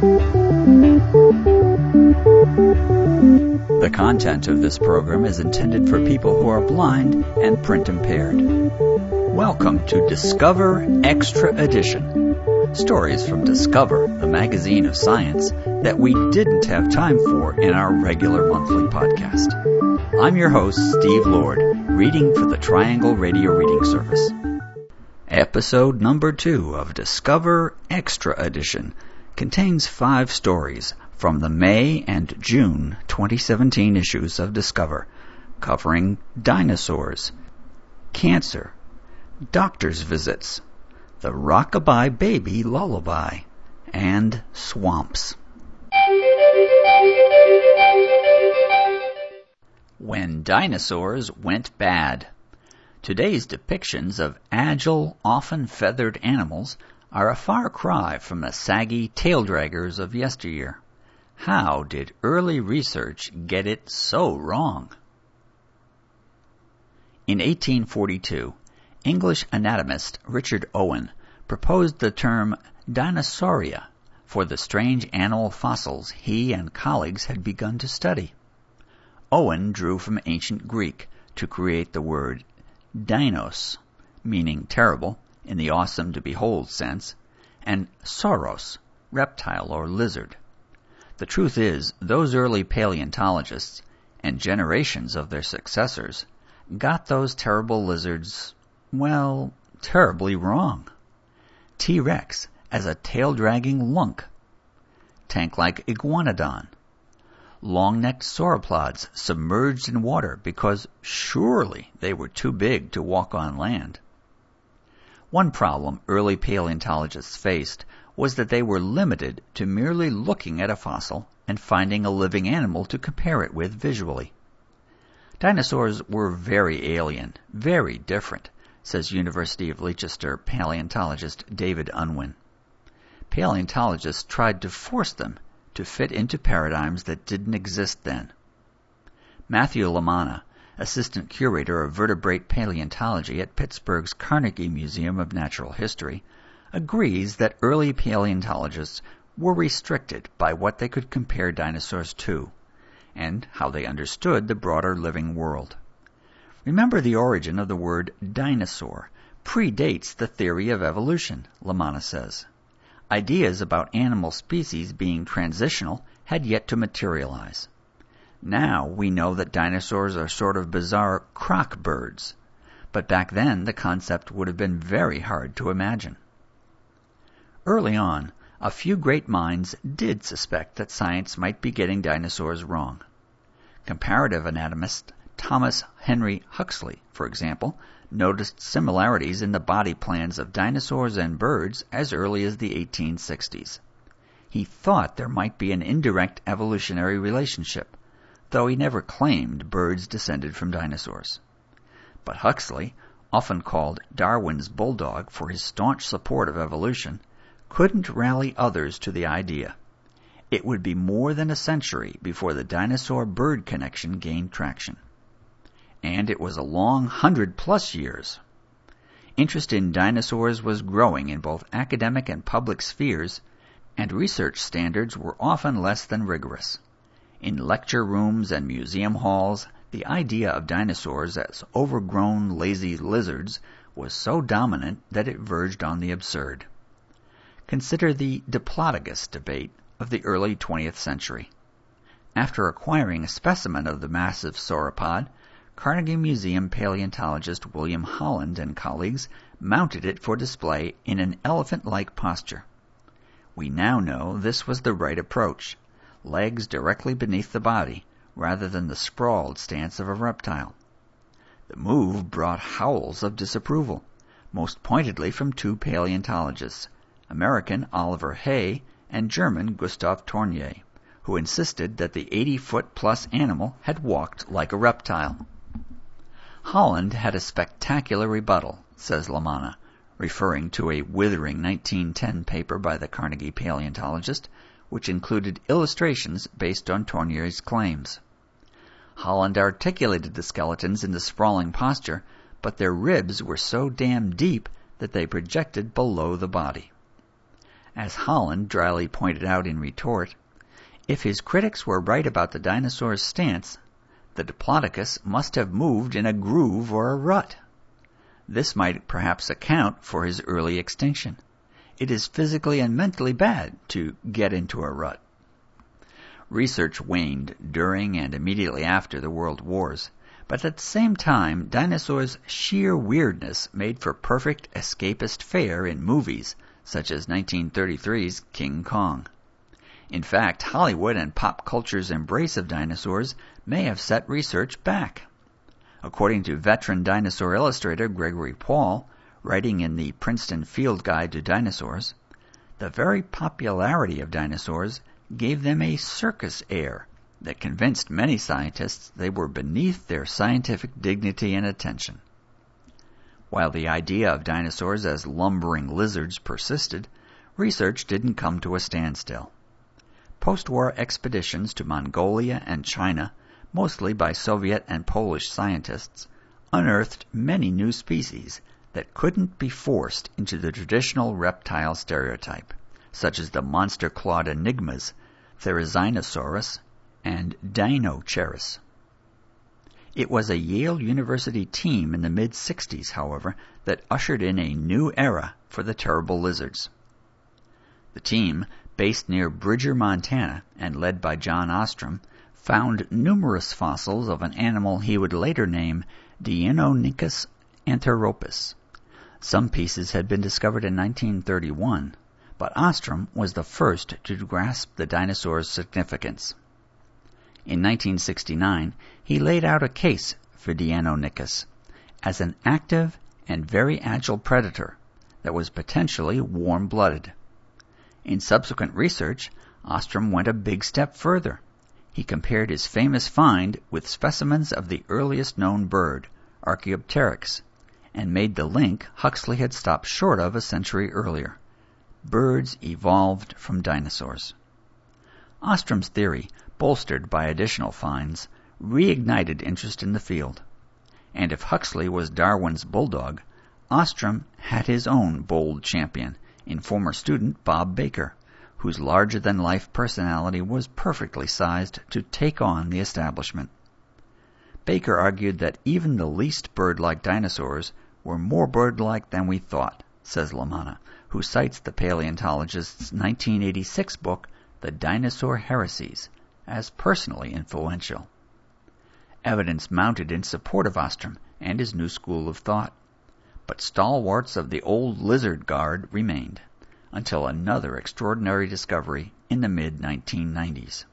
The content of this program is intended for people who are blind and print impaired. Welcome to Discover Extra Edition. Stories from Discover, the magazine of science that we didn't have time for in our regular monthly podcast. I'm your host, Steve Lord, reading for the Triangle Radio Reading Service. Episode number 2 of Discover Extra Edition contains 5 stories from the May and June 2017 issues of Discover, covering dinosaurs, cancer, doctor's visits, the rockabye baby lullaby, and swamps. When dinosaurs went bad. Today's depictions of agile, often feathered animals are a far cry from the saggy tail-draggers of yesteryear. How did early research get it so wrong? In 1842, English anatomist Richard Owen proposed the term dinosauria for the strange animal fossils he and colleagues had begun to study. Owen drew from ancient Greek to create the word dinos, meaning terrible in the awesome to behold sense, and sauros, reptile or lizard. The truth is, those early paleontologists, and generations of their successors, got those terrible lizards, well, terribly wrong. T-Rex as a tail-dragging lunk. Tank-like iguanodon. Long-necked sauropods submerged in water because surely they were too big to walk on land. One problem early paleontologists faced was that they were limited to merely looking at a fossil and finding a living animal to compare it with visually. Dinosaurs were very alien, very different, says University of Leicester paleontologist David Unwin. Paleontologists tried to force them to fit into paradigms that didn't exist then. Matthew Lamanna, assistant curator of vertebrate paleontology at Pittsburgh's Carnegie Museum of Natural History, agrees that early paleontologists were restricted by what they could compare dinosaurs to, and how they understood the broader living world. Remember, the origin of the word dinosaur predates the theory of evolution, Lamanna says. Ideas about animal species being transitional had yet to materialize. Now we know that dinosaurs are sort of bizarre croc birds, but back then the concept would have been very hard to imagine. Early on, a few great minds did suspect that science might be getting dinosaurs wrong. Comparative anatomist Thomas Henry Huxley, for example, noticed similarities in the body plans of dinosaurs and birds as early as the 1860s. He thought there might be an indirect evolutionary relationship, though he never claimed birds descended from dinosaurs. But Huxley, often called Darwin's bulldog for his staunch support of evolution, couldn't rally others to the idea. It would be more than a century before the dinosaur-bird connection gained traction. And it was a long 100+ years. Interest in dinosaurs was growing in both academic and public spheres, and research standards were often less than rigorous. In lecture rooms and museum halls, the idea of dinosaurs as overgrown, lazy lizards was so dominant that it verged on the absurd. Consider the Diplodocus debate of the early 20th century. After acquiring a specimen of the massive sauropod, Carnegie Museum paleontologist William Holland and colleagues mounted it for display in an elephant-like posture. We now know this was the right approach, legs directly beneath the body, rather than the sprawled stance of a reptile. The move brought howls of disapproval, most pointedly from 2 paleontologists, American Oliver Hay and German Gustav Tournier, who insisted that the 80-foot-plus animal had walked like a reptile. Holland had a spectacular rebuttal, says Lamanna, referring to a withering 1910 paper by the Carnegie paleontologist, which included illustrations based on Tournier's claims. Holland articulated the skeletons in the sprawling posture, but their ribs were so damn deep that they projected below the body. As Holland dryly pointed out in retort, if his critics were right about the dinosaur's stance, the Diplodocus must have moved in a groove or a rut. This might perhaps account for his early extinction. It is physically and mentally bad to get into a rut. Research waned during and immediately after the World Wars, but at the same time, dinosaurs' sheer weirdness made for perfect escapist fare in movies, such as 1933's King Kong. In fact, Hollywood and pop culture's embrace of dinosaurs may have set research back. According to veteran dinosaur illustrator Gregory Paul, writing in the Princeton Field Guide to Dinosaurs, the very popularity of dinosaurs gave them a circus air that convinced many scientists they were beneath their scientific dignity and attention. While the idea of dinosaurs as lumbering lizards persisted, research didn't come to a standstill. Post-war expeditions to Mongolia and China, mostly by Soviet and Polish scientists, unearthed many new species that couldn't be forced into the traditional reptile stereotype, such as the monster-clawed enigmas Therizinosaurus and Dinoceras. It was a Yale University team in the mid-60s, however, that ushered in a new era for the terrible lizards. The team, based near Bridger, Montana, and led by John Ostrom, found numerous fossils of an animal he would later name Deinonychus anthropus. Some pieces had been discovered in 1931, but Ostrom was the first to grasp the dinosaur's significance. In 1969, he laid out a case for Deinonychus as an active and very agile predator that was potentially warm-blooded. In subsequent research, Ostrom went a big step further. He compared his famous find with specimens of the earliest known bird, Archaeopteryx, and made the link Huxley had stopped short of a century earlier. Birds evolved from dinosaurs. Ostrom's theory, bolstered by additional finds, reignited interest in the field. And if Huxley was Darwin's bulldog, Ostrom had his own bold champion in former student Bob Baker, whose larger-than-life personality was perfectly sized to take on the establishment. Baker argued that even the least bird-like dinosaurs were more bird-like than we thought, says Lamanna, who cites the paleontologist's 1986 book, The Dinosaur Heresies, as personally influential. Evidence mounted in support of Ostrom and his new school of thought, but stalwarts of the old lizard guard remained, until another extraordinary discovery in the mid-1990s.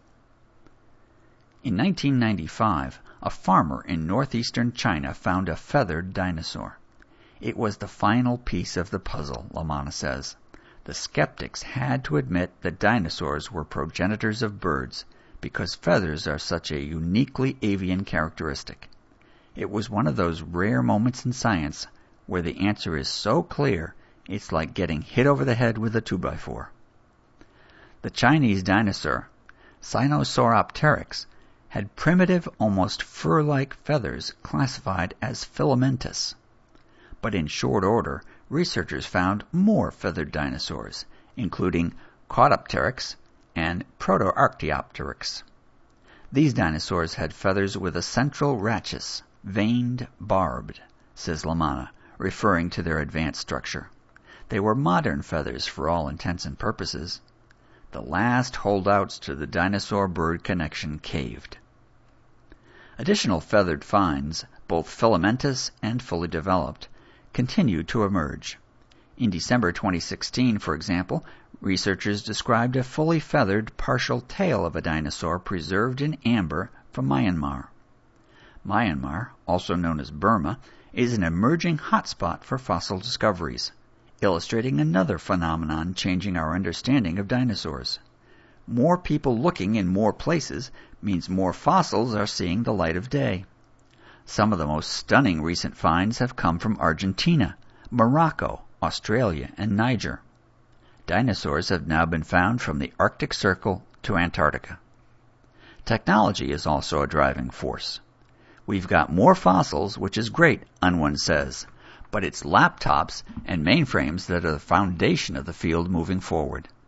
In 1995, a farmer in northeastern China found a feathered dinosaur. It was the final piece of the puzzle, Lamanna says. The skeptics had to admit that dinosaurs were progenitors of birds because feathers are such a uniquely avian characteristic. It was one of those rare moments in science where the answer is so clear it's like getting hit over the head with a 2x4. The Chinese dinosaur, Sinosauropteryx, had primitive, almost fur-like feathers classified as filamentous. But in short order, researchers found more feathered dinosaurs, including Caudopteryx and Protoarchaeopteryx. These dinosaurs had feathers with a central rachis, veined, barbed, says Lamanna, referring to their advanced structure. They were modern feathers for all intents and purposes. The last holdouts to the dinosaur-bird connection caved. Additional feathered finds, both filamentous and fully developed, continued to emerge. In December 2016, for example, researchers described a fully feathered partial tail of a dinosaur preserved in amber from Myanmar. Myanmar, also known as Burma, is an emerging hotspot for fossil discoveries, illustrating another phenomenon changing our understanding of dinosaurs. More people looking in more places means more fossils are seeing the light of day. Some of the most stunning recent finds have come from Argentina, Morocco, Australia, and Niger. Dinosaurs have now been found from the Arctic Circle to Antarctica. Technology is also a driving force. We've got more fossils, which is great, Unwin says, but it's laptops and mainframes that are the foundation of the field moving forward.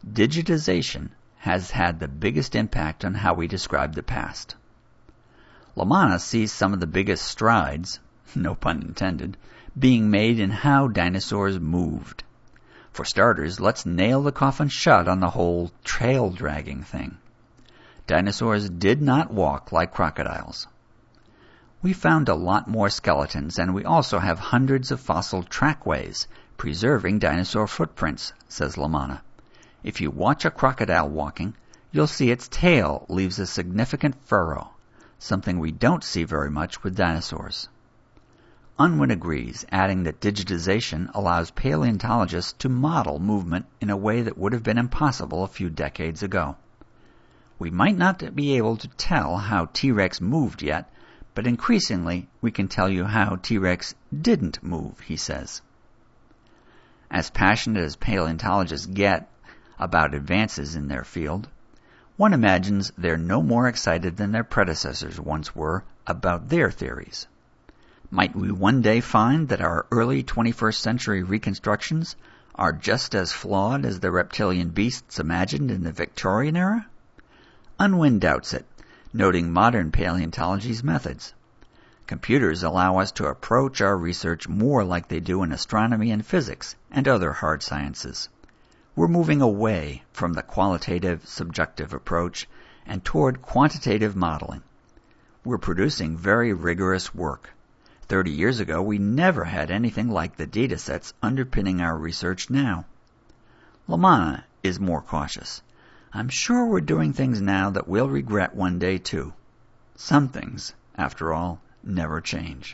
digitization has had the biggest impact on how we describe the past. Lamanna sees some of the biggest strides, no pun intended, being made in how dinosaurs moved. For starters, let's nail the coffin shut on the whole trail dragging thing. Dinosaurs did not walk like crocodiles. We found a lot more skeletons, and we also have hundreds of fossil trackways preserving dinosaur footprints, says Lamanna. If you watch a crocodile walking, you'll see its tail leaves a significant furrow, something we don't see very much with dinosaurs. Unwin agrees, adding that digitization allows paleontologists to model movement in a way that would have been impossible a few decades ago. We might not be able to tell how T-Rex moved yet, but increasingly we can tell you how T-Rex didn't move, he says. As passionate as paleontologists get about advances in their field, one imagines they're no more excited than their predecessors once were about their theories. Might we one day find that our early 21st century reconstructions are just as flawed as the reptilian beasts imagined in the Victorian era? Unwin doubts it, noting modern paleontology's methods. Computers allow us to approach our research more like they do in astronomy and physics and other hard sciences. We're moving away from the qualitative, subjective approach and toward quantitative modeling. We're producing very rigorous work. 30 years ago, we never had anything like the data sets underpinning our research now. Lamanna is more cautious. I'm sure we're doing things now that we'll regret one day too. Some things, after all, never change.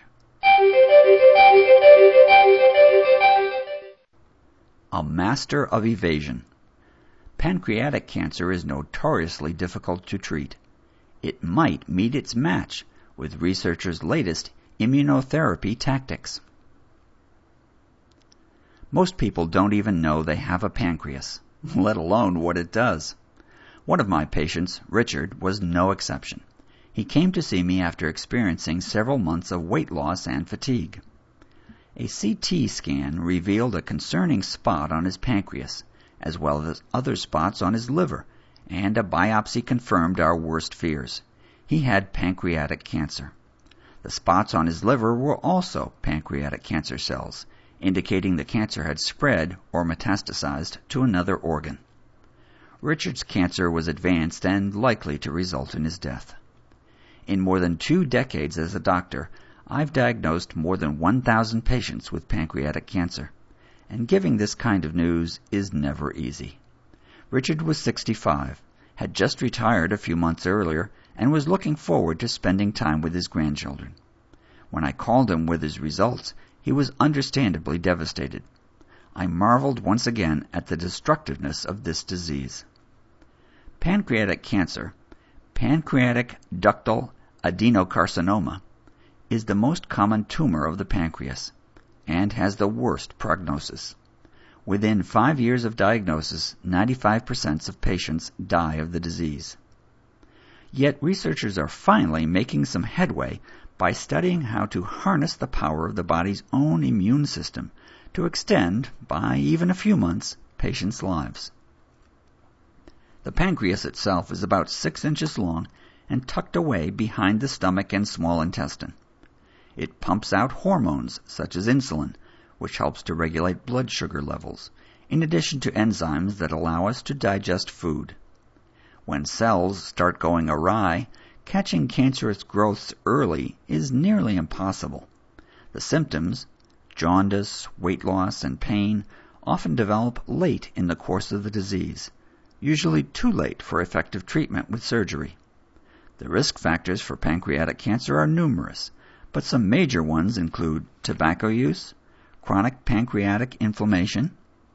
A master of evasion. Pancreatic cancer is notoriously difficult to treat. It might meet its match with researchers' latest immunotherapy tactics. Most people don't even know they have a pancreas, let alone what it does. One of my patients, Richard, was no exception. He came to see me after experiencing several months of weight loss and fatigue. A CT scan revealed a concerning spot on his pancreas, as well as other spots on his liver, and a biopsy confirmed our worst fears. He had pancreatic cancer. The spots on his liver were also pancreatic cancer cells, indicating the cancer had spread or metastasized to another organ. Richard's cancer was advanced and likely to result in his death. In more than 2 decades as a doctor, I've diagnosed more than 1,000 patients with pancreatic cancer, and giving this kind of news is never easy. Richard was 65, had just retired a few months earlier, and was looking forward to spending time with his grandchildren. When I called him with his results, he was understandably devastated. I marveled once again at the destructiveness of this disease. Pancreatic cancer, pancreatic ductal adenocarcinoma, is the most common tumor of the pancreas and has the worst prognosis. Within 5 years of diagnosis, 95% of patients die of the disease. Yet researchers are finally making some headway by studying how to harness the power of the body's own immune system to extend, by even a few months, patients' lives. The pancreas itself is about 6 inches long and tucked away behind the stomach and small intestine. It pumps out hormones such as insulin, which helps to regulate blood sugar levels, in addition to enzymes that allow us to digest food. When cells start going awry, catching cancerous growths early is nearly impossible. The symptoms, jaundice, weight loss, and pain, often develop late in the course of the disease, usually too late for effective treatment with surgery. The risk factors for pancreatic cancer are numerous, but some major ones include tobacco use, chronic pancreatic inflammation,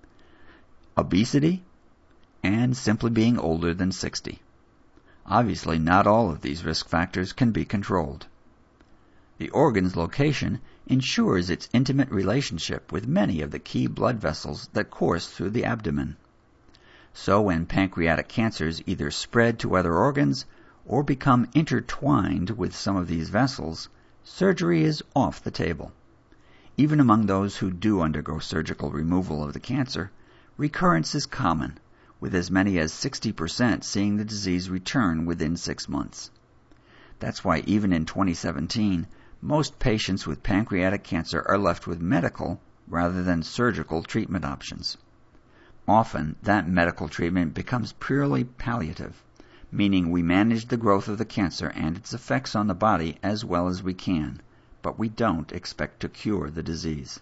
obesity, and simply being older than 60. Obviously, not all of these risk factors can be controlled. The organ's location ensures its intimate relationship with many of the key blood vessels that course through the abdomen. So when pancreatic cancers either spread to other organs or become intertwined with some of these vessels, surgery is off the table. Even among those who do undergo surgical removal of the cancer, recurrence is common, with as many as 60% seeing the disease return within 6 months. That's why even in 2017, most patients with pancreatic cancer are left with medical rather than surgical treatment options. Often, that medical treatment becomes purely palliative, meaning we manage the growth of the cancer and its effects on the body as well as we can, but we don't expect to cure the disease.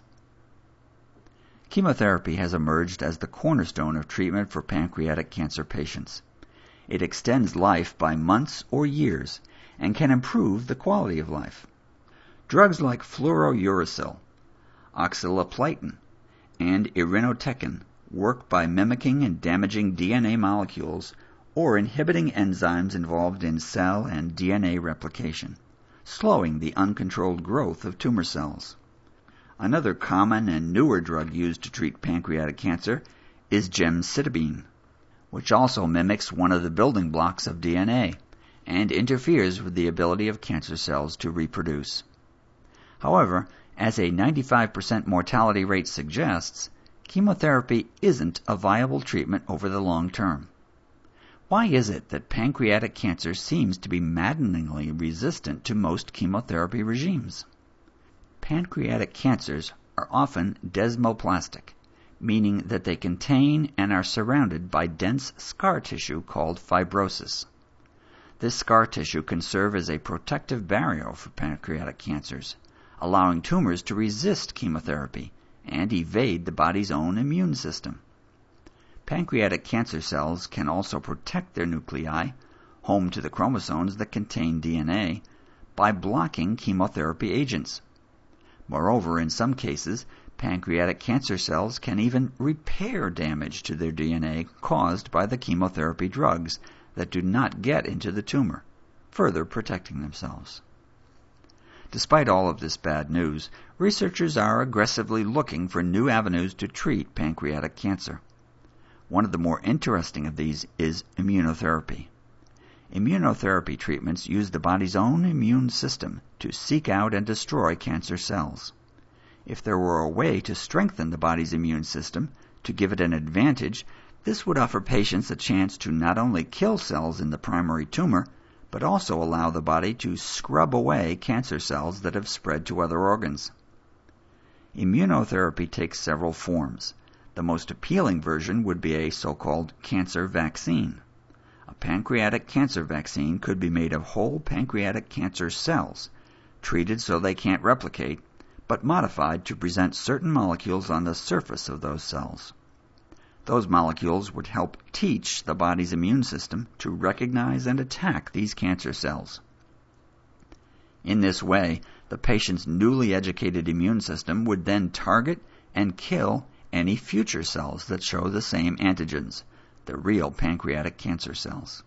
Chemotherapy has emerged as the cornerstone of treatment for pancreatic cancer patients. It extends life by months or years and can improve the quality of life. Drugs like fluorouracil, oxaliplatin, and irinotecan work by mimicking and damaging DNA molecules or inhibiting enzymes involved in cell and DNA replication, slowing the uncontrolled growth of tumor cells. Another common and newer drug used to treat pancreatic cancer is gemcitabine, which also mimics one of the building blocks of DNA and interferes with the ability of cancer cells to reproduce. However, as a 95% mortality rate suggests, chemotherapy isn't a viable treatment over the long term. Why is it that pancreatic cancer seems to be maddeningly resistant to most chemotherapy regimes? Pancreatic cancers are often desmoplastic, meaning that they contain and are surrounded by dense scar tissue called fibrosis. This scar tissue can serve as a protective barrier for pancreatic cancers, allowing tumors to resist chemotherapy and evade the body's own immune system. Pancreatic cancer cells can also protect their nuclei, home to the chromosomes that contain DNA, by blocking chemotherapy agents. Moreover, in some cases, pancreatic cancer cells can even repair damage to their DNA caused by the chemotherapy drugs that do not get into the tumor, further protecting themselves. Despite all of this bad news, researchers are aggressively looking for new avenues to treat pancreatic cancer. One of the more interesting of these is immunotherapy. Immunotherapy treatments use the body's own immune system to seek out and destroy cancer cells. If there were a way to strengthen the body's immune system, to give it an advantage, this would offer patients a chance to not only kill cells in the primary tumor, but also allow the body to scrub away cancer cells that have spread to other organs. Immunotherapy takes several forms. The most appealing version would be a so-called cancer vaccine. A pancreatic cancer vaccine could be made of whole pancreatic cancer cells, treated so they can't replicate, but modified to present certain molecules on the surface of those cells. Those molecules would help teach the body's immune system to recognize and attack these cancer cells. In this way, the patient's newly educated immune system would then target and kill any future cells that show the same antigens, the real pancreatic cancer cells.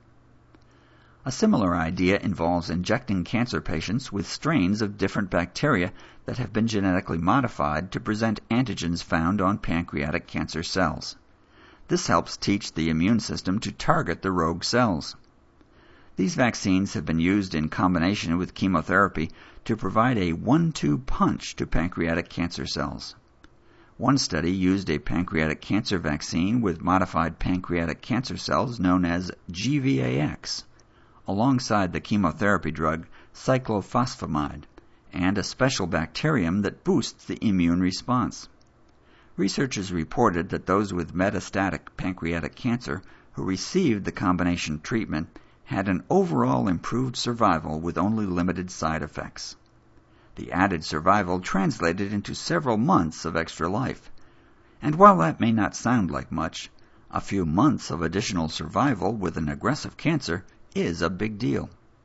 A similar idea involves injecting cancer patients with strains of different bacteria that have been genetically modified to present antigens found on pancreatic cancer cells. This helps teach the immune system to target the rogue cells. These vaccines have been used in combination with chemotherapy to provide a 1-2 punch to pancreatic cancer cells. One study used a pancreatic cancer vaccine with modified pancreatic cancer cells known as GVAX, alongside the chemotherapy drug cyclophosphamide, and a special bacterium that boosts the immune response. Researchers reported that those with metastatic pancreatic cancer who received the combination treatment had an overall improved survival with only limited side effects. The added survival translated into several months of extra life. And while that may not sound like much, a few months of additional survival with an aggressive cancer is a big deal.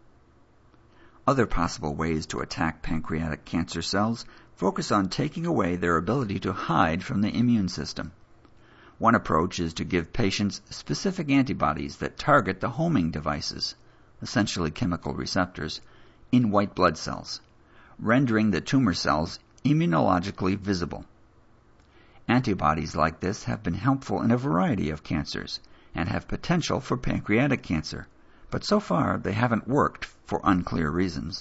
Other possible ways to attack pancreatic cancer cells focus on taking away their ability to hide from the immune system. One approach is to give patients specific antibodies that target the homing devices, essentially chemical receptors, in white blood cells, rendering the tumor cells immunologically visible. Antibodies like this have been helpful in a variety of cancers and have potential for pancreatic cancer, but so far they haven't worked for unclear reasons.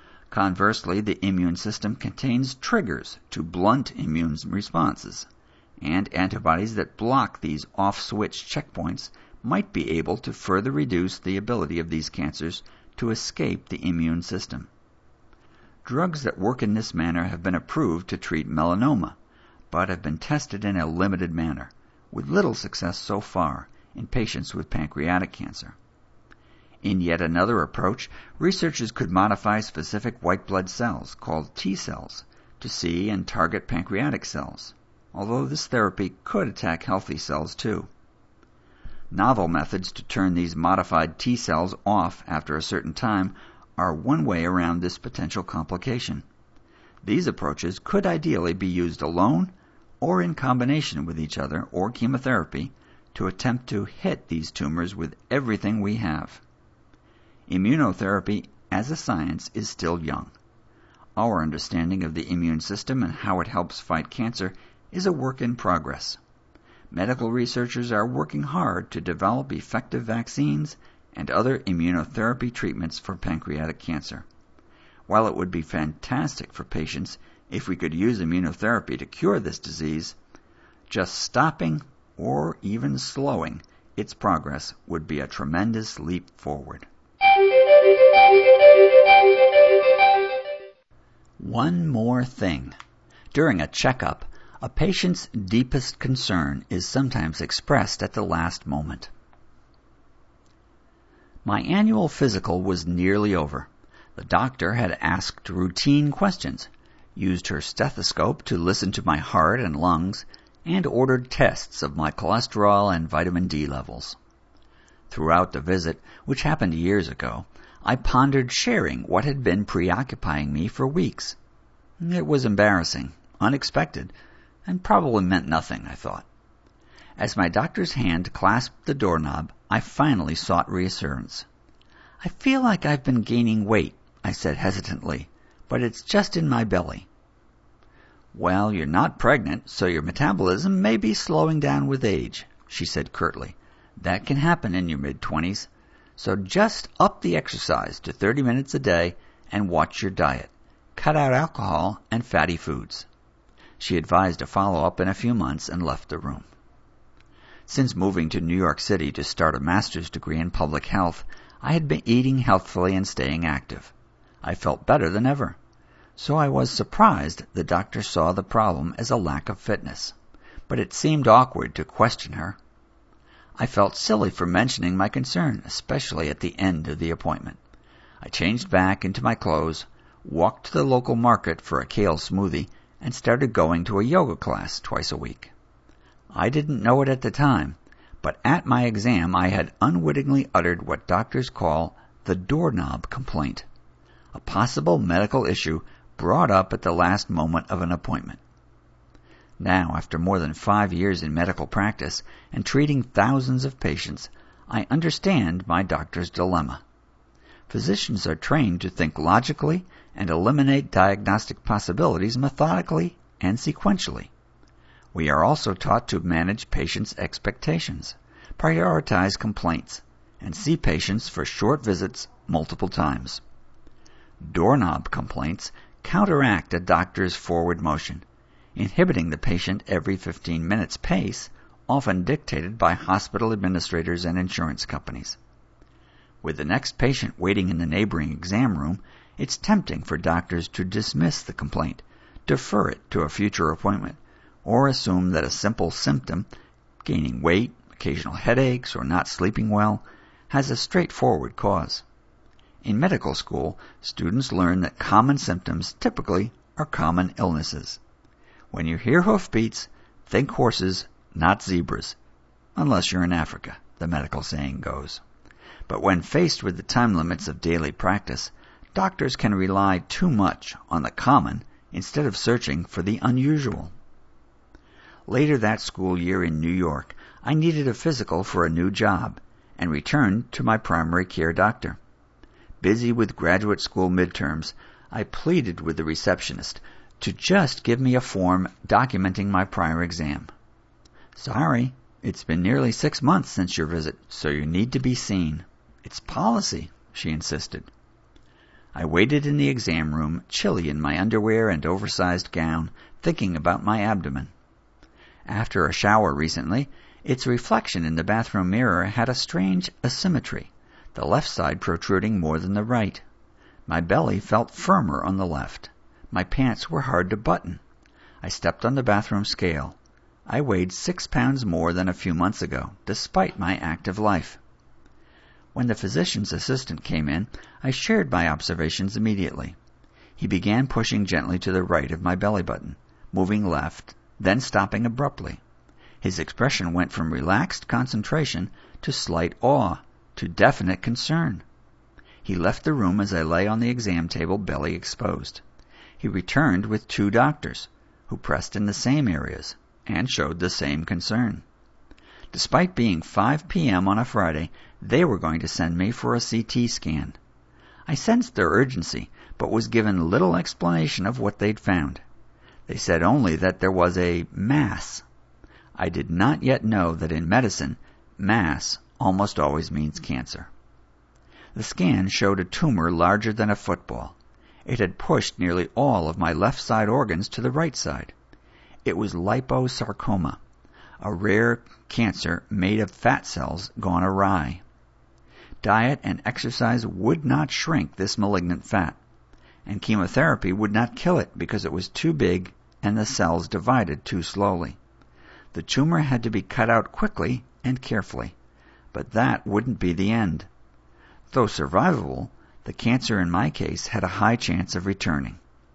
Conversely, the immune system contains triggers to blunt immune responses, and antibodies that block these off-switch checkpoints might be able to further reduce the ability of these cancers to escape the immune system. Drugs that work in this manner have been approved to treat melanoma, but have been tested in a limited manner, with little success so far in patients with pancreatic cancer. In yet another approach, researchers could modify specific white blood cells, called T cells, to see and target pancreatic cells, although this therapy could attack healthy cells too. Novel methods to turn these modified T cells off after a certain time are one way around this potential complication. These approaches could ideally be used alone or in combination with each other or chemotherapy to attempt to hit these tumors with everything we have. Immunotherapy as a science is still young. Our understanding of the immune system and how it helps fight cancer is a work in progress. Medical researchers are working hard to develop effective vaccines and other immunotherapy treatments for pancreatic cancer. While it would be fantastic for patients if we could use immunotherapy to cure this disease, just stopping or even slowing its progress would be a tremendous leap forward. One more thing. During a checkup, a patient's deepest concern is sometimes expressed at the last moment. My annual physical was nearly over. The doctor had asked routine questions, used her stethoscope to listen to my heart and lungs, and ordered tests of my cholesterol and vitamin D levels. Throughout the visit, which happened years ago, I pondered sharing what had been preoccupying me for weeks. It was embarrassing, unexpected, and probably meant nothing, I thought. As my doctor's hand clasped the doorknob, I finally sought reassurance. "I feel like I've been gaining weight," I said hesitantly, "but it's just in my belly." "Well, you're not pregnant, so your metabolism may be slowing down with age," she said curtly. "That can happen in your mid-20s. So just up the exercise to 30 minutes a day and watch your diet. Cut out alcohol and fatty foods." She advised a follow-up in a few months and left the room. Since moving to New York City to start a master's degree in public health, I had been eating healthfully and staying active. I felt better than ever. So I was surprised the doctor saw the problem as a lack of fitness, but it seemed awkward to question her. I felt silly for mentioning my concern, especially at the end of the appointment. I changed back into my clothes, walked to the local market for a kale smoothie, and started going to a yoga class twice a week. I didn't know it at the time, but at my exam I had unwittingly uttered what doctors call the doorknob complaint, a possible medical issue brought up at the last moment of an appointment. Now, after more than 5 years in medical practice and treating thousands of patients, I understand my doctor's dilemma. Physicians are trained to think logically and eliminate diagnostic possibilities methodically and sequentially. We are also taught to manage patients' expectations, prioritize complaints, and see patients for short visits multiple times. Doorknob complaints counteract a doctor's forward motion, inhibiting the patient every 15 minutes pace, often dictated by hospital administrators and insurance companies. With the next patient waiting in the neighboring exam room, it's tempting for doctors to dismiss the complaint, defer it to a future appointment, or assume that a simple symptom, gaining weight, occasional headaches, or not sleeping well, has a straightforward cause. In medical school, students learn that common symptoms typically are common illnesses. When you hear hoofbeats, think horses, not zebras, unless you're in Africa, the medical saying goes. But when faced with the time limits of daily practice, doctors can rely too much on the common instead of searching for the unusual. Later that school year in New York, I needed a physical for a new job and returned to my primary care doctor. Busy with graduate school midterms, I pleaded with the receptionist to just give me a form documenting my prior exam. "Sorry, it's been nearly 6 months since your visit, so you need to be seen. It's policy," she insisted. I waited in the exam room, chilly in my underwear and oversized gown, thinking about my abdomen. After a shower recently, its reflection in the bathroom mirror had a strange asymmetry, the left side protruding more than the right. My belly felt firmer on the left. My pants were hard to button. I stepped on the bathroom scale. I weighed 6 pounds more than a few months ago, despite my active life. When the physician's assistant came in, I shared my observations immediately. He began pushing gently to the right of my belly button, moving left, then stopping abruptly. His expression went from relaxed concentration to slight awe, to definite concern. He left the room as I lay on the exam table, belly exposed. He returned with 2 doctors, who pressed in the same areas and showed the same concern. Despite being 5 p.m. on a Friday, they were going to send me for a CT scan. I sensed their urgency, but was given little explanation of what they'd found. They said only that there was a mass. I did not yet know that in medicine, mass almost always means cancer. The scan showed a tumor larger than a football. It had pushed nearly all of my left side organs to the right side. It was liposarcoma, a rare cancer made of fat cells gone awry. Diet and exercise would not shrink this malignant fat, and chemotherapy would not kill it because it was too big and the cells divided too slowly. The tumor had to be cut out quickly and carefully, but that wouldn't be the end. Though survivable, the cancer in my case had a high chance of returning.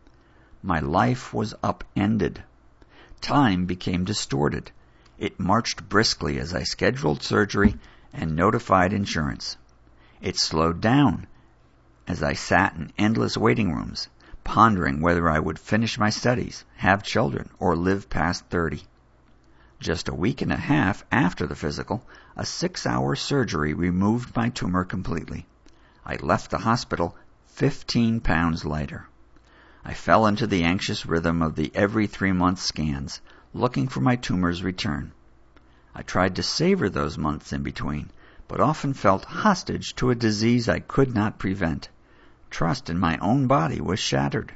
My life was upended. Time became distorted. It marched briskly as I scheduled surgery and notified insurance. It slowed down as I sat in endless waiting rooms, pondering whether I would finish my studies, have children, or live past 30. Just a week and a half after the physical, a 6-hour surgery removed my tumor completely. I left the hospital 15 pounds lighter. I fell into the anxious rhythm of the every 3-month scans, looking for my tumor's return. I tried to savor those months in between, but often felt hostage to a disease I could not prevent. Trust in my own body was shattered.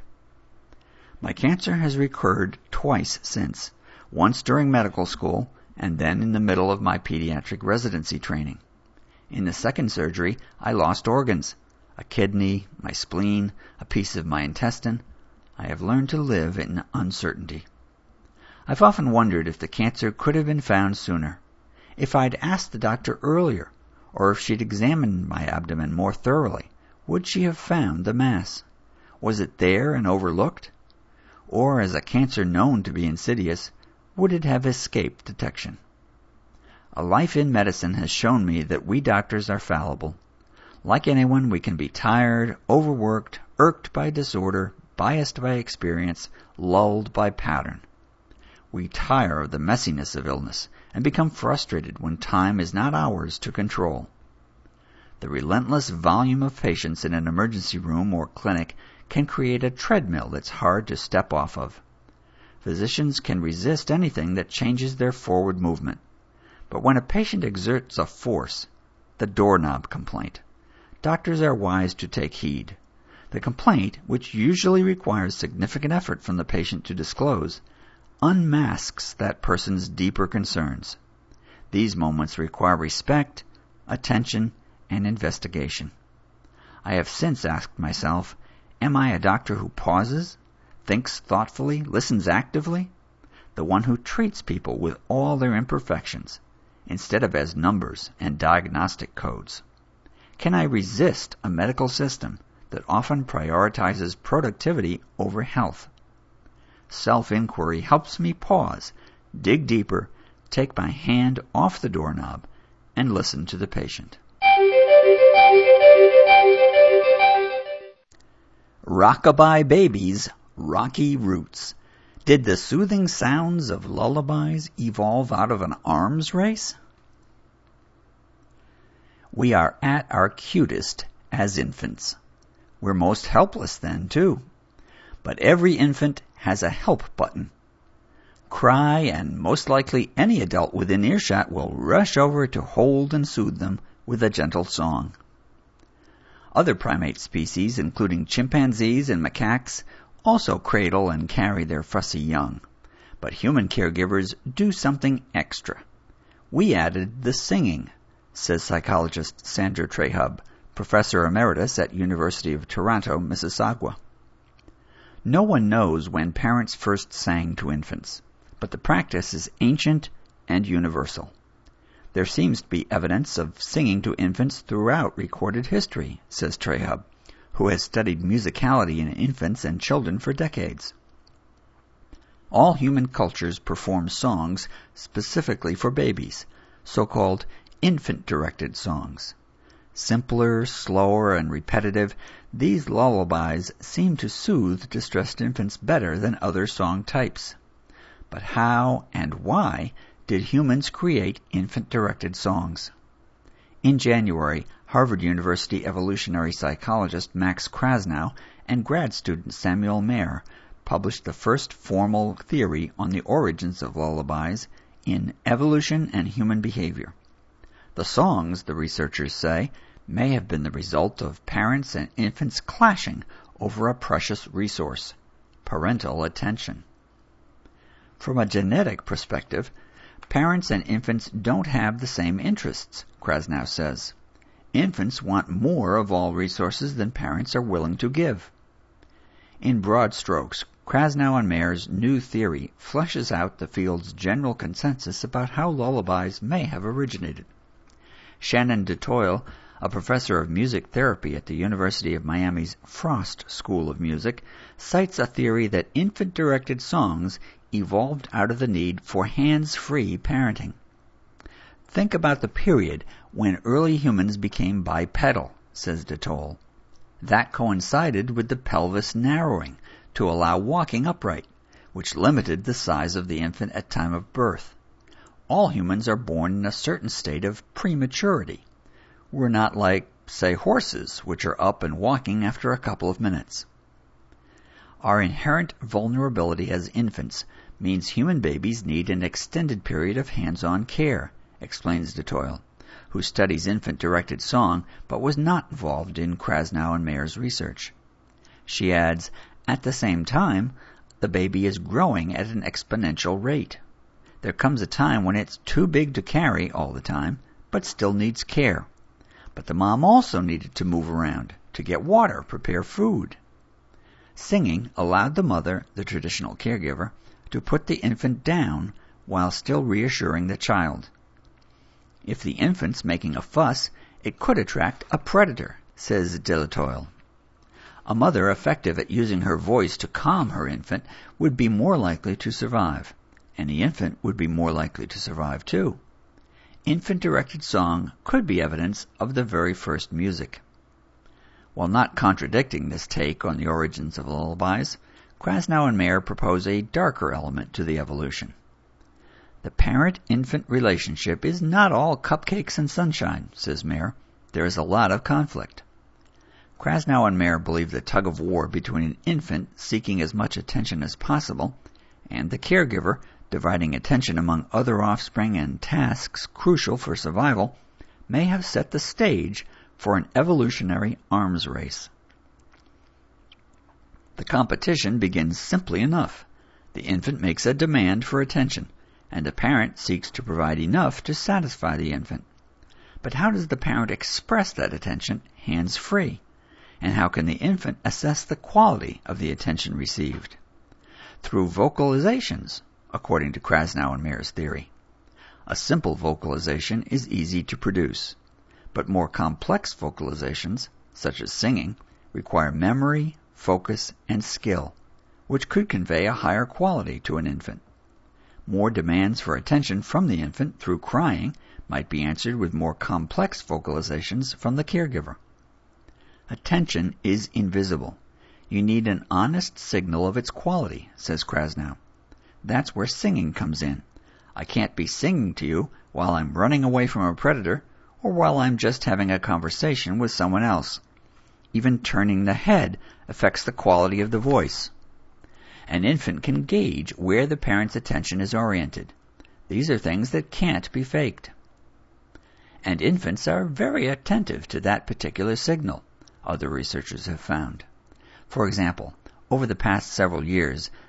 My cancer has recurred twice since, once during medical school and then in the middle of my pediatric residency training. In the second surgery, I lost organs, a kidney, my spleen, a piece of my intestine. I have learned to live in uncertainty. I've often wondered if the cancer could have been found sooner, if I'd asked the doctor earlier, or if she'd examined my abdomen more thoroughly. Would she have found the mass? Was it there and overlooked? Or, as a cancer known to be insidious, would it have escaped detection? A life in medicine has shown me that we doctors are fallible. Like anyone, we can be tired, overworked, irked by disorder, biased by experience, lulled by pattern. We tire of the messiness of illness and become frustrated when time is not ours to control. The relentless volume of patients in an emergency room or clinic can create a treadmill that's hard to step off of. Physicians can resist anything that changes their forward movement. But when a patient exerts a force, the doorknob complaint, doctors are wise to take heed. The complaint, which usually requires significant effort from the patient to disclose, unmasks that person's deeper concerns. These moments require respect, attention, and investigation. I have since asked myself, am I a doctor who pauses, thinks thoughtfully, listens actively? The one who treats people with all their imperfections, instead of as numbers and diagnostic codes? Can I resist a medical system that often prioritizes productivity over health? Self-inquiry helps me pause, dig deeper, take my hand off the doorknob, and listen to the patient. Rockabye Babies, Rocky Roots. Did the soothing sounds of lullabies evolve out of an arms race? We are at our cutest as infants. We're most helpless then, too. But every infant has a help button. Cry, and most likely any adult within earshot will rush over to hold and soothe them with a gentle song. Other primate species, including chimpanzees and macaques, also cradle and carry their fussy young. But human caregivers do something extra. We added the singing, says psychologist Sandra Trahub, professor emeritus at University of Toronto, Mississauga. No one knows when parents first sang to infants, but the practice is ancient and universal. There seems to be evidence of singing to infants throughout recorded history, says Trahub, who has studied musicality in infants and children for decades. All human cultures perform songs specifically for babies, so-called infant-directed songs. Simpler, slower, and repetitive, these lullabies seem to soothe distressed infants better than other song types. But how and why did humans create infant-directed songs? In January, Harvard University evolutionary psychologist Max Krasnow and grad student Samuel Mayer published the first formal theory on the origins of lullabies in Evolution and Human Behavior. The songs, the researchers say, may have been the result of parents and infants clashing over a precious resource, parental attention. From a genetic perspective, parents and infants don't have the same interests, Krasnow says. Infants want more of all resources than parents are willing to give. In broad strokes, Krasnow and Mayer's new theory fleshes out the field's general consensus about how lullabies may have originated. Shannon DeToyle, a professor of music therapy at the University of Miami's Frost School of Music, cites a theory that infant-directed songs evolved out of the need for hands-free parenting. Think about the period when early humans became bipedal, says DeToyle. That coincided with the pelvis narrowing to allow walking upright, which limited the size of the infant at time of birth. All humans are born in a certain state of prematurity. We're not like, say, horses, which are up and walking after a couple of minutes. Our inherent vulnerability as infants means human babies need an extended period of hands-on care, explains DeToyle, who studies infant-directed song but was not involved in Krasnow and Mayer's research. She adds, at the same time, the baby is growing at an exponential rate. There comes a time when it's too big to carry all the time, but still needs care. But the mom also needed to move around, to get water, prepare food. Singing allowed the mother, the traditional caregiver, to put the infant down while still reassuring the child. If the infant's making a fuss, it could attract a predator, says DeToyle. A mother effective at using her voice to calm her infant would be more likely to survive, and the infant would be more likely to survive too. Infant-directed song could be evidence of the very first music. While not contradicting this take on the origins of lullabies, Krasnow and Mayer propose a darker element to the evolution. The parent-infant relationship is not all cupcakes and sunshine, says Mayer. There is a lot of conflict. Krasnow and Mayer believe the tug-of-war between an infant seeking as much attention as possible and the caregiver dividing attention among other offspring and tasks crucial for survival may have set the stage for an evolutionary arms race. The competition begins simply enough. The infant makes a demand for attention, and the parent seeks to provide enough to satisfy the infant. But how does the parent express that attention hands-free? And how can the infant assess the quality of the attention received? Through vocalizations, according to Krasnow and Mayer's theory. A simple vocalization is easy to produce, but more complex vocalizations, such as singing, require memory, focus, and skill, which could convey a higher quality to an infant. More demands for attention from the infant through crying might be answered with more complex vocalizations from the caregiver. Attention is invisible. You need an honest signal of its quality, says Krasnow. That's where singing comes in. I can't be singing to you while I'm running away from a predator or while I'm just having a conversation with someone else. Even turning the head affects the quality of the voice. An infant can gauge where the parent's attention is oriented. These are things that can't be faked. And infants are very attentive to that particular signal, other researchers have found. For example, over the past several years,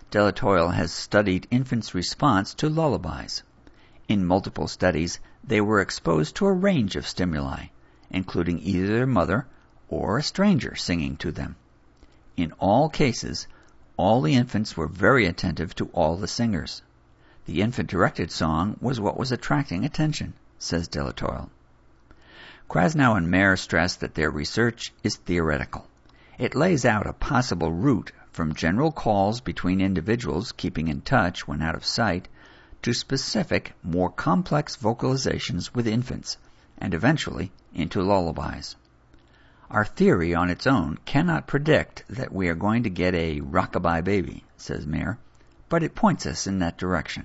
Delatoil has studied infants' response to lullabies. In multiple studies, they were exposed to a range of stimuli, including either their mother or a stranger singing to them. In all cases, all the infants were very attentive to all the singers. The infant-directed song was what was attracting attention, says Delatoil. Krasnow and Mayer stress that their research is theoretical. It lays out a possible route from general calls between individuals keeping in touch when out of sight to specific, more complex vocalizations with infants, and eventually into lullabies. Our theory on its own cannot predict that we are going to get a rockabye baby, says Mayer, but it points us in that direction.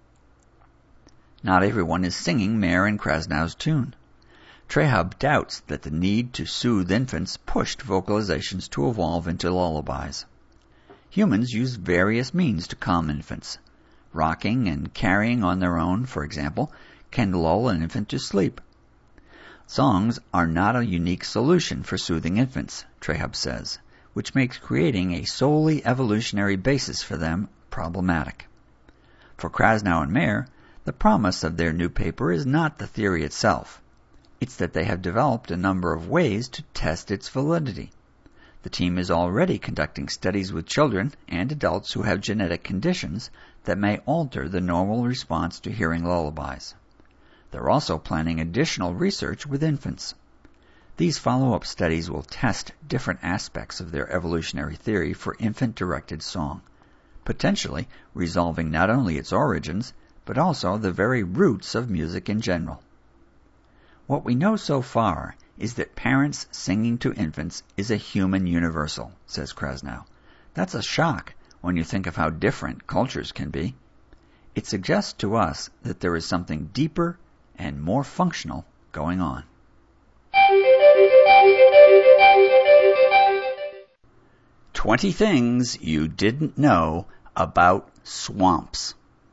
Not everyone is singing Mayer and Krasnow's tune. Trehub doubts that the need to soothe infants pushed vocalizations to evolve into lullabies. Humans use various means to calm infants. Rocking and carrying on their own, for example, can lull an infant to sleep. Songs are not a unique solution for soothing infants, Trehub says, which makes creating a solely evolutionary basis for them problematic. For Krasnow and Mayer, the promise of their new paper is not the theory itself. It's that they have developed a number of ways to test its validity. The team is already conducting studies with children and adults who have genetic conditions that may alter the normal response to hearing lullabies. They're also planning additional research with infants. These follow-up studies will test different aspects of their evolutionary theory for infant-directed song, potentially resolving not only its origins, but also the very roots of music in general. What we know so far is that parents singing to infants is a human universal, says Krasnow. That's a shock when you think of how different cultures can be. It suggests to us that there is something deeper and more functional going on. "20 Things You Didn't Know About Swamps."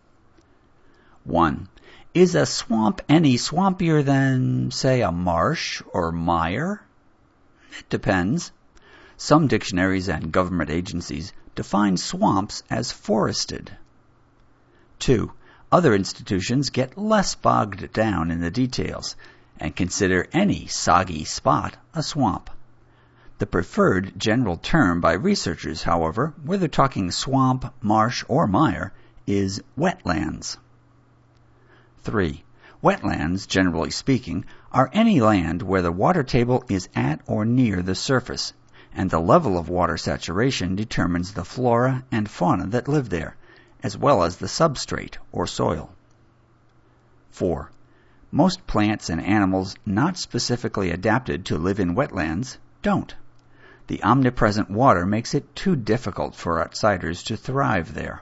1. Is a swamp any swampier than, say, a marsh or mire? It depends. Some dictionaries and government agencies define swamps as forested. 2. Other institutions get less bogged down in the details and consider any soggy spot a swamp. The preferred general term by researchers, however, whether talking swamp, marsh, or mire, is wetlands. 3. Wetlands, generally speaking, are any land where the water table is at or near the surface, and the level of water saturation determines the flora and fauna that live there, as well as the substrate or soil. 4. Most plants and animals not specifically adapted to live in wetlands don't. The omnipresent water makes it too difficult for outsiders to thrive there.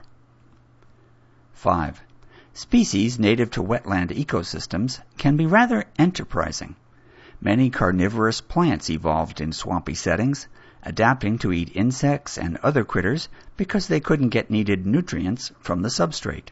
5. Species native to wetland ecosystems can be rather enterprising. Many carnivorous plants evolved in swampy settings, adapting to eat insects and other critters because they couldn't get needed nutrients from the substrate.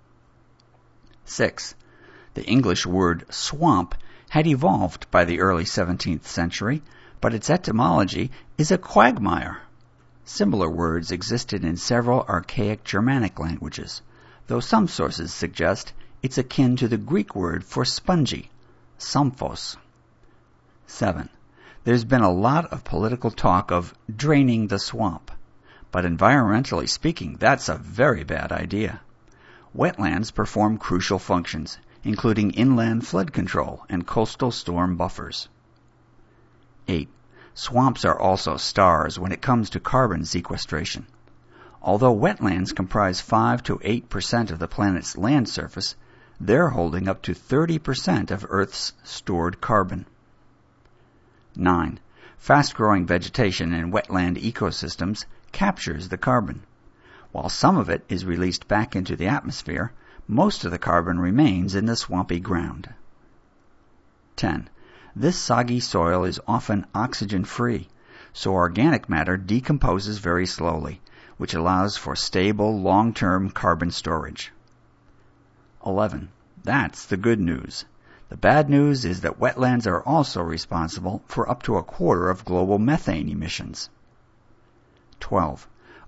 6. The English word swamp had evolved by the early 17th century, but its etymology is a quagmire. Similar words existed in several archaic Germanic languages, though some sources suggest it's akin to the Greek word for spongy, symphos. 7. There's been a lot of political talk of draining the swamp, but environmentally speaking, that's a very bad idea. Wetlands perform crucial functions, including inland flood control and coastal storm buffers. 8. Swamps are also stars when it comes to carbon sequestration. Although wetlands comprise 5 to 8% of the planet's land surface, they're holding up to 30% of Earth's stored carbon. 9. Fast-growing vegetation in wetland ecosystems captures the carbon. While some of it is released back into the atmosphere, most of the carbon remains in the swampy ground. 10. This soggy soil is often oxygen-free, so organic matter decomposes very slowly, which allows for stable, long-term carbon storage. 11. That's the good news. The bad news is that wetlands are also responsible for up to a quarter of global methane emissions. 12.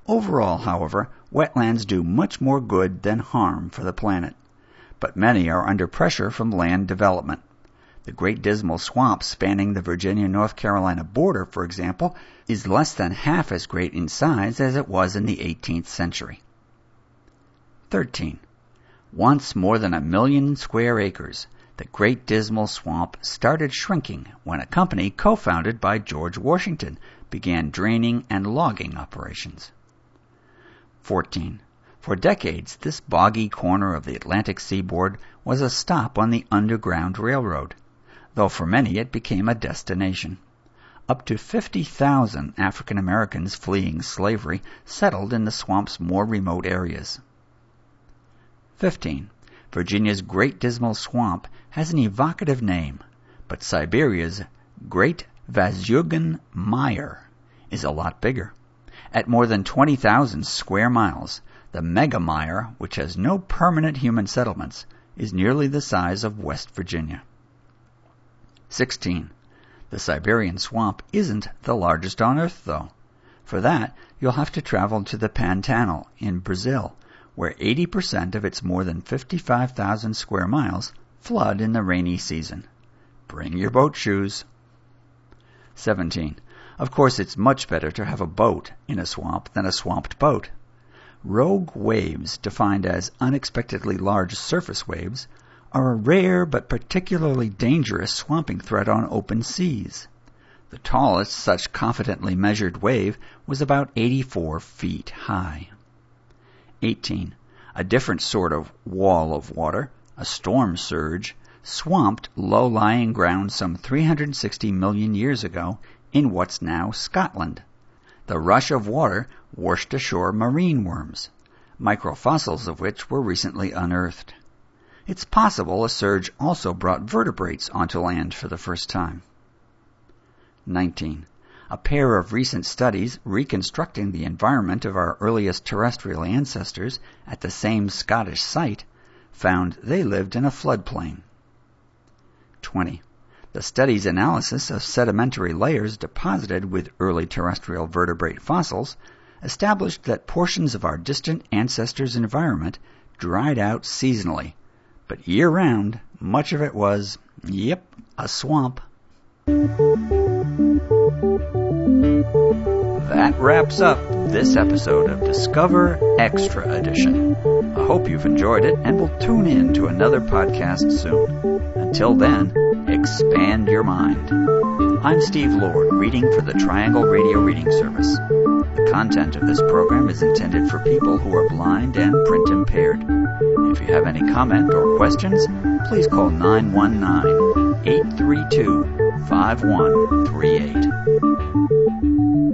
Overall, however, wetlands do much more good than harm for the planet. But many are under pressure from land development. The Great Dismal Swamp spanning the Virginia-North Carolina border, for example, is less than half as great in size as it was in the 18th century. 13. Once more than 1 million square acres, the Great Dismal Swamp started shrinking when a company co-founded by George Washington began draining and logging operations. 14. For decades, this boggy corner of the Atlantic seaboard was a stop on the Underground Railroad, though for many it became a destination. Up to 50,000 African Americans fleeing slavery settled in the swamp's more remote areas. 15. Virginia's Great Dismal Swamp has an evocative name, but Siberia's Great Vazhugin Mire is a lot bigger. At more than 20,000 square miles, the Mega Mire, which has no permanent human settlements, is nearly the size of West Virginia. 16. The Siberian swamp isn't the largest on Earth, though. For that, you'll have to travel to the Pantanal in Brazil, where 80% of its more than 55,000 square miles flood in the rainy season. Bring your boat shoes. 17. Of course, it's much better to have a boat in a swamp than a swamped boat. Rogue waves, defined as unexpectedly large surface waves, are a rare but particularly dangerous swamping threat on open seas. The tallest such confidently measured wave was about 84 feet high. 18. A different sort of wall of water, a storm surge, swamped low-lying ground some 360 million years ago in what's now Scotland. The rush of water washed ashore marine worms, microfossils of which were recently unearthed. It's possible a surge also brought vertebrates onto land for the first time. 19. A pair of recent studies reconstructing the environment of our earliest terrestrial ancestors at the same Scottish site found they lived in a floodplain. 20. The study's analysis of sedimentary layers deposited with early terrestrial vertebrate fossils established that portions of our distant ancestors' environment dried out seasonally, but year-round, much of it was, a swamp. That wraps up this episode of Discover Extra Edition. I hope you've enjoyed it and will tune in to another podcast soon. Until then, expand your mind. I'm Steve Lord, reading for the Triangle Radio Reading Service. The content of this program is intended for people who are blind and print impaired. If you have any comment or questions, please call 919-832-5138.